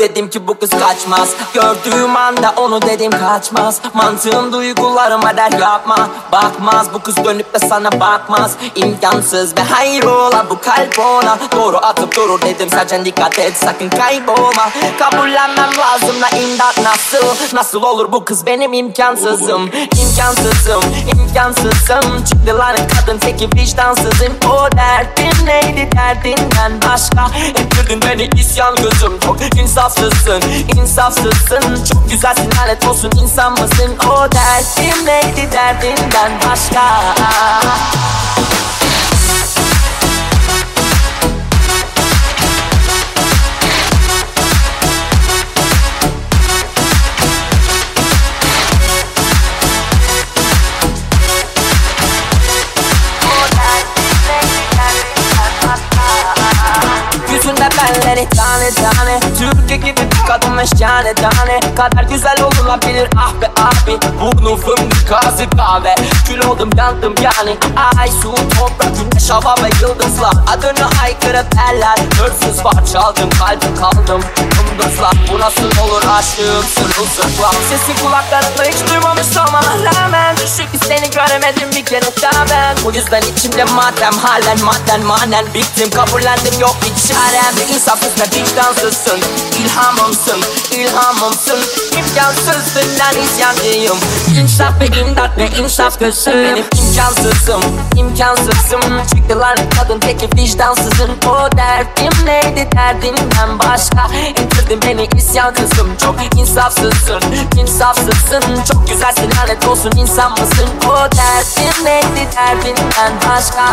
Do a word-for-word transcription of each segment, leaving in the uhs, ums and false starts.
dedim ki bu kız kaçmaz. Gördüğüm anda onu dedim kaçmaz. Mantığım duygularıma der yapma. Bakmaz bu kız dönüp de sana bakmaz. İmkansız ve hayrola bu kalp ona doğru atıp durur dedim, sadece dikkat et sakın kaybolma. Kabullenmem lazım da imdat nasıl? Nasıl olur bu kız benim imkansızım. İmkansızım, imkansızım. Çıktı lan kadın teki vicdansızım. O derdin neydi derdinden başka? Ettirdin beni isyan gözüm, çok insafsızsın, insafsızsın. Çok güzelsin lanet olsun, insan mısın? O derdin neydi derdinden başka? Yüzünde benleri tane tane, Türkiye gibi bir kadın meşgale tane. Kadar güzel olabilir ah be abi. Burnum fındık ağzı kahve. Kül oldum yandım yani. Ay su toprak güneş hava ve yıldızlar. Adını aykırı derler. Hırsız var çaldım kalbim kaldım yıldızlar. Bu nasıl olur aşığım sırılsıklam. Sesi kulaklarımda hiç duymamış olmana rağmen çünkü seni göremedim bir kere daha ben. Bu yüzden içimde matem halen madden manen bittim. Kabullendim yok bir çarem. Ve insafsız ve vicdansızsın. İlhamımsın, ilhamımsın. İmkansızsın lan isyancıyım. İnsaf ve imdat ve insaf gözüm. Benim imkansızım, imkansızım. Çıktı lan kadın peki vicdansızın. O derdim neydi derdinden başka? İndirdin beni isyan kızım. Çok insafsızsın, insafsızsın. Çok güzelsin lanet olsun, insan mısın? O derdim neydi derdinden başka?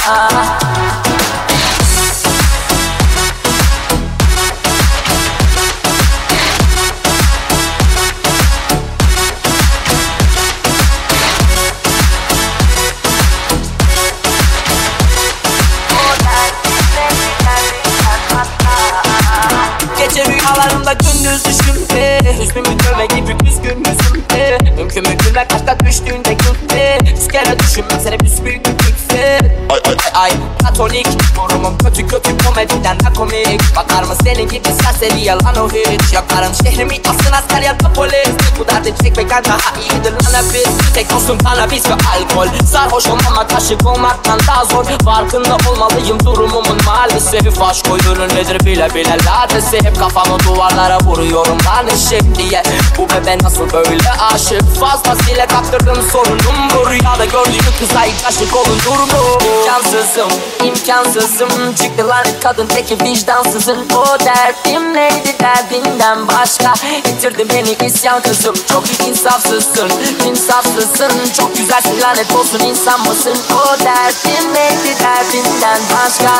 Gece rüyalarımda gündüz düşümde Hüznümü döve gibi üzgün yüzümde Mümkün mü gülmek aşka düştüğünde gülde Yüz kere düşünmek seni büsbüyük bir fikse Ay ay ay katolik durumum kötü kötü komediden de komik. Bakar mı senin gibi serseri yalan o hiç. Yakarım şehrimi asın asker ya da polis. Bu derdi çekmekten daha iyidir lan hepimiz. Tek olsun kanabis ve alkol. Sarhoş olmamak aşık olmaktan daha zor. Farkında olmalıyım durumumun maalesef. Aşk oyunu nedir bile bile ladesi. Hep kafamı duvarlara vuruyorum lan eşek diye. Bu bebe nasıl böyle aşık? Fazlasıyla kaptırdım sorunum bu. Rüyada gördüğümü kıza ilk aşık olundur mu? İmkansızım, imkansızım. Çıktı lan kadın teki vicdansızın. O derdim neydi derdinden başka? Bitirdin beni isyan kızım. Çok insafsızsın, insafsızsın. Çok güzelsin lanet olsun, insan mısın? O derdim neydi derdinden başka?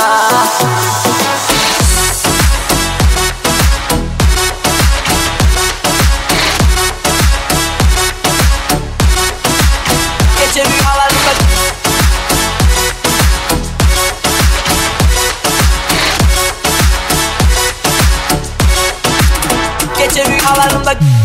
Gece rüyalarımda Gece rüyalarımda